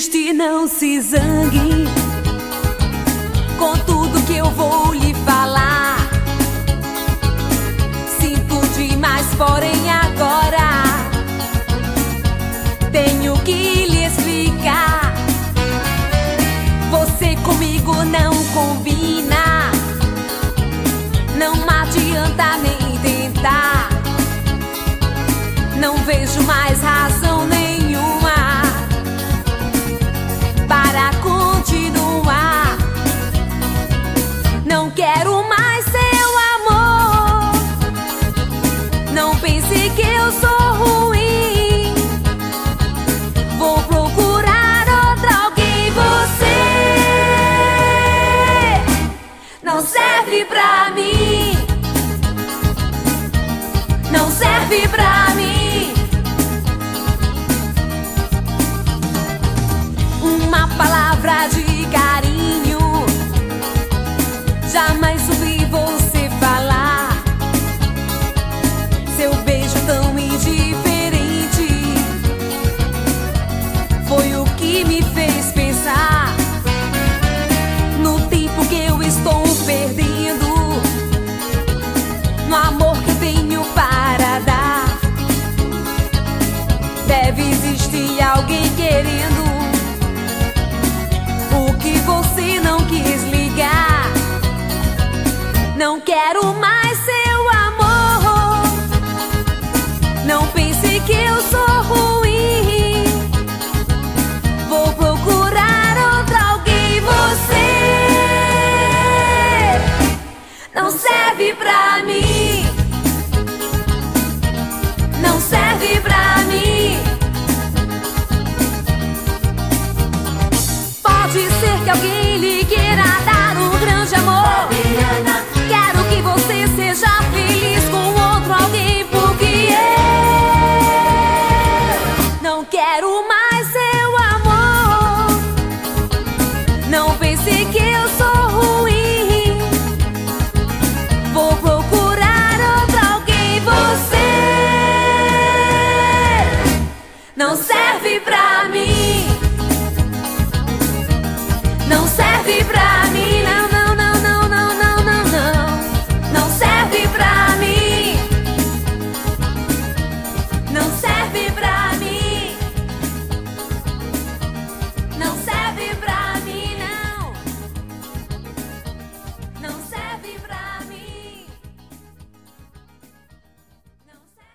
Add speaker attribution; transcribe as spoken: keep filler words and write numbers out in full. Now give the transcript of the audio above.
Speaker 1: desiste, não se zangue com tudo que eu vou lhe falar. Sinto demais, porém agora tenho que lhe explicar. Você comigo não combina, não adianta nem tentar. Não vejo mais razão nenhuma para continuar. Não quero mais seu amor. Não pense que eu sou ruim. Vou procurar outra alguém. Você não serve pra mim. Não serve pra mim. Uma palavra de carinho jamais ouvi você falar. Seu beijo tão indiferente foi o que me fez pensar no tempo que eu estou perdendo, no amor que eu tenho para dar. Deve existir alguém querendo